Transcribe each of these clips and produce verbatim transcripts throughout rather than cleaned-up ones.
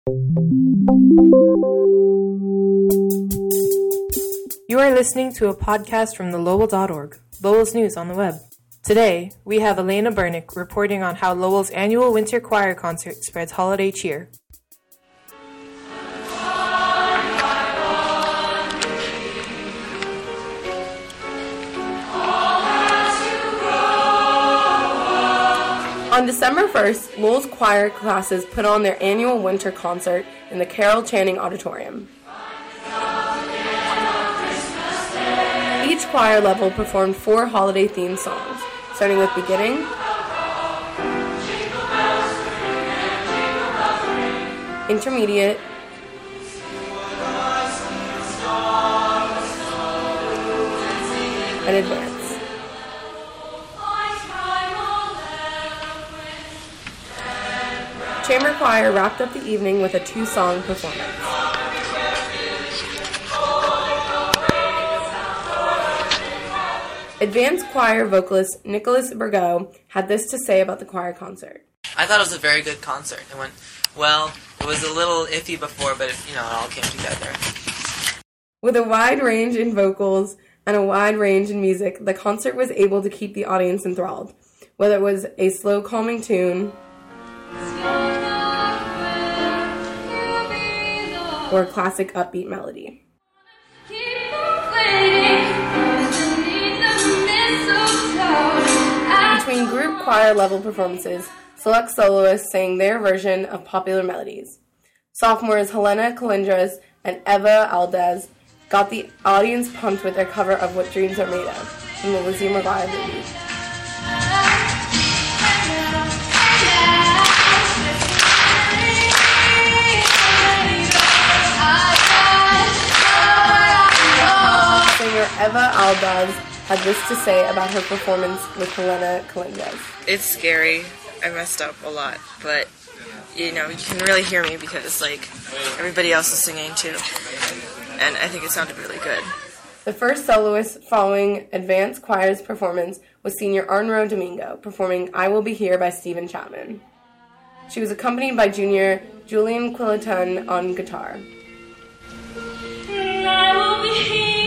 You are listening to a podcast from the Lowell dot org, Lowell's news on the web. Today, we have Elena Bernick reporting on how Lowell's annual winter choir concert spreads holiday cheer. On December first, Lowell's choir classes put on their annual winter concert in the Carol Channing Auditorium. Each choir level performed four holiday-themed songs, starting with Beginning, Intermediate, and Advanced. Chamber Choir wrapped up the evening with a two-song performance. Advanced choir vocalist Nicholas Burgo had this to say about the choir concert. I thought it was a very good concert. It went well. It was a little iffy before, but it, you know, it all came together. With a wide range in vocals and a wide range in music, the concert was able to keep the audience enthralled, whether it was a slow, calming tune or a classic upbeat melody. Between group choir level performances, select soloists sang their version of popular melodies. Sophomores Helena Colindres and Eva Aldez got the audience pumped with their cover of What Dreams Are Made Of from the Lizzie McGuire movie. Singer Eva Aldez had this to say about her performance with Helena Colindres. It's scary. I messed up a lot, but you know, you can really hear me because like everybody else is singing too. And I think it sounded really good. The first soloist following Advanced Choir's performance was senior Arnro Domingo, performing I Will Be Here by Stephen Chapman. She was accompanied by junior Julian Quilliton on guitar. I will be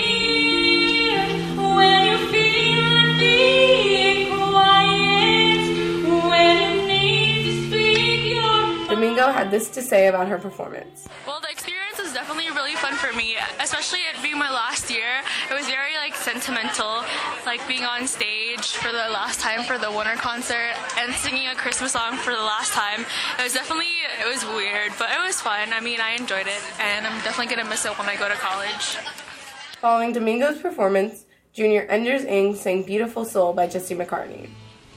here when you feel like being quiet, when you need to speak your... Domingo had this to say about her performance. Well, the experience was definitely really fun for me, especially it being my last year. It was very like sentimental, like being on stage for the last time for the winter concert and singing a Christmas song for the last time. It was definitely, it was weird, but it was fun. I mean, I enjoyed it, and I'm definitely going to miss it when I go to college. Following Domingo's performance, junior Enders Ing sang Beautiful Soul by Jesse McCartney.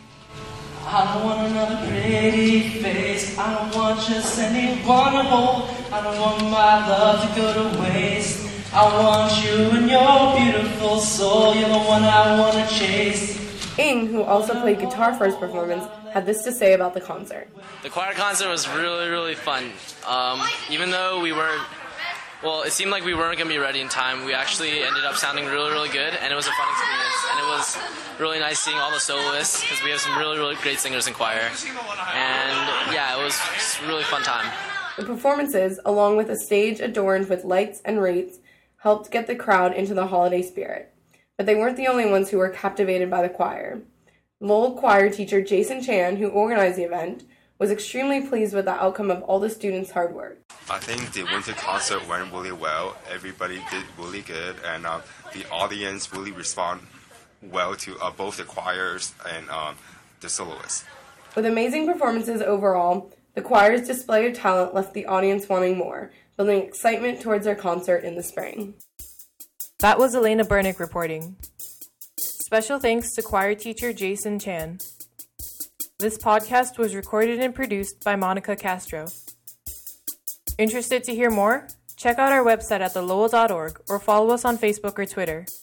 I don't want another pretty face. I don't want just anyone to hold. I don't want my love to go to waste. I want you and your beautiful soul. You're the one I want to chase. Ing, who also played guitar for his performance, had this to say about the concert. The choir concert was really, really fun. Um, even though we weren't, well, it seemed like we weren't going to be ready in time, we actually ended up sounding really, really good, and it was a fun experience. And it was really nice seeing all the soloists, because we have some really, really great singers in choir. And yeah, it was just a really fun time. The performances, along with a stage adorned with lights and wreaths, helped get the crowd into the holiday spirit. But they weren't the only ones who were captivated by the choir. Lowell choir teacher Jason Chan, who organized the event, was extremely pleased with the outcome of all the students' hard work. I think the winter concert went really well. Everybody did really good, and uh, the audience really responded well to uh, both the choirs and um, the soloists. With amazing performances overall, the choir's display of talent left the audience wanting more, building excitement towards their concert in the spring. That was Elena Bernick reporting. Special thanks to choir teacher Jason Chan. This podcast was recorded and produced by Monica Castro. Interested to hear more? Check out our website at the lowell dot org or follow us on Facebook or Twitter.